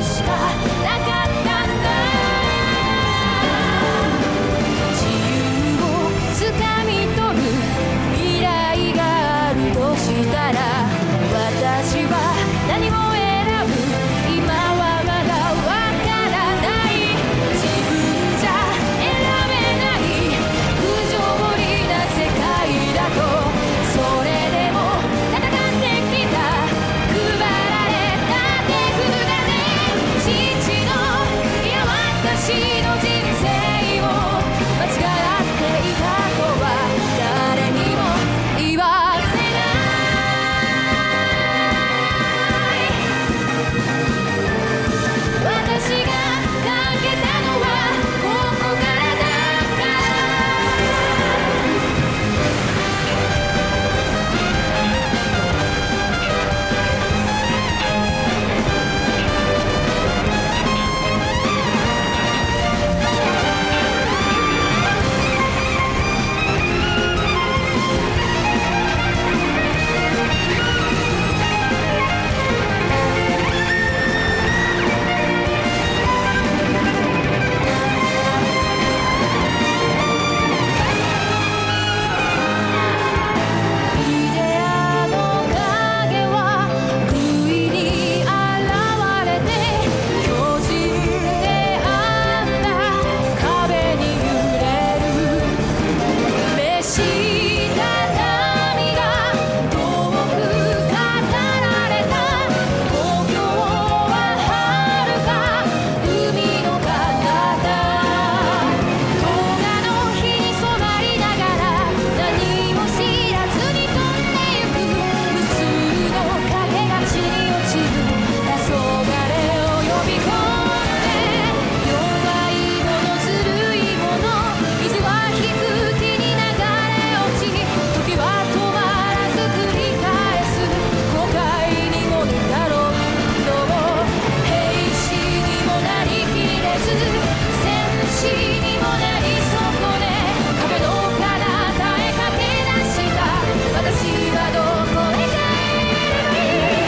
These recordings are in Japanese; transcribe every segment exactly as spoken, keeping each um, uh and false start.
しかなかったんだ。自由をつかみ取る未来があるとしたら、私は何を選ぶ？今はまだわからない。自分じゃ選べない不条理な世界だと、それでも戦ってきた、配られた手札で父の、いや私の人生を間違っていたとは誰にも言わせない。私がかけたのはここからだから。イデアの影は不意に現れて、巨人であった壁に揺れる。召した波が遠く語られた。東京は遥か海の彼方。動画の日に染まりながら、何も知らずに飛んでゆく無数の影が地に落ちる。黄昏を呼び込んで、弱いものずるいもの、水は引く気に流れ落ち、時は止まらず繰り返す。後悔にもだろうの兵士にもなりきれず、戦士にもなり損ね、壁の彼方へ駆け出した。私はどこへ帰ればいい？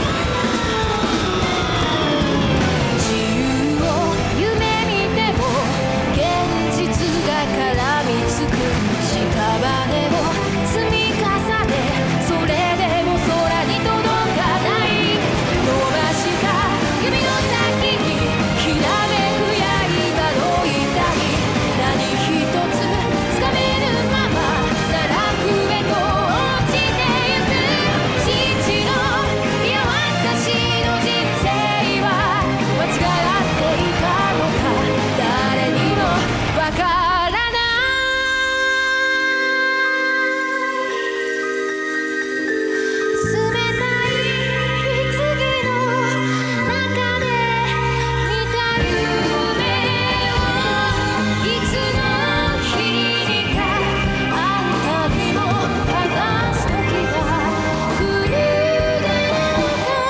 自由を夢見ても現実が絡みつく。屍を積み重ね、それでも空に届かない。伸ばした指の先にきらめく刃の痛み、何一つつかめぬまま奈落へと落ちてゆく。父の、いや私の人生は間違っていたのか、誰にもわからない。冷たい棺の中で見た夢を、いつの日にかあんたにも話す時が来るだろうか。